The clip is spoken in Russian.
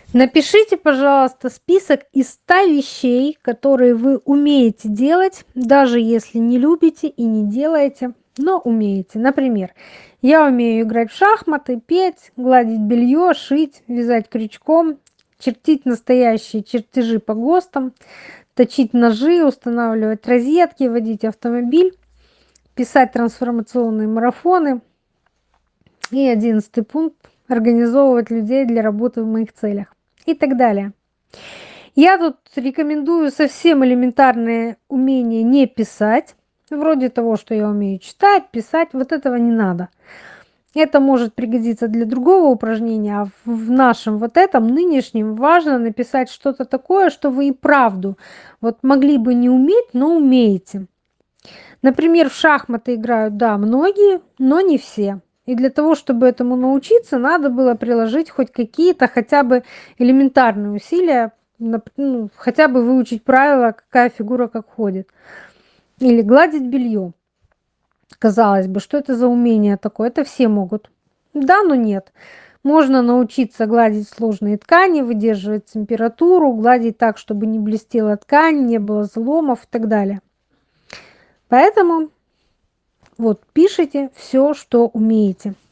Напишите, пожалуйста, список из 100 вещей, которые вы умеете делать, даже если не любите и не делаете, но умеете. Например, я умею играть в шахматы, петь, гладить белье, шить, вязать крючком, чертить настоящие чертежи по ГОСТам, точить ножи, устанавливать розетки, водить автомобиль, писать трансформационные марафоны. И 11 пункт – организовывать людей для работы в моих целях и так далее. Я тут рекомендую совсем элементарные умения не писать, вроде того, что я умею читать, писать, вот этого не надо. Это может пригодиться для другого упражнения, а в нашем вот этом нынешнем важно написать что-то такое, что вы и правду вот могли бы не уметь, но умеете. Например, в шахматы играют, да, многие, но не все. И для того, чтобы этому научиться, надо было приложить хоть какие-то хотя бы элементарные усилия, хотя бы выучить правила, какая фигура как ходит. Или гладить белье. Казалось бы, что это за умение такое? Это все могут. Да, но нет. Можно научиться гладить сложные ткани, выдерживать температуру, гладить так, чтобы не блестела ткань, не было заломов и так далее. Поэтому вот пишите все, что умеете.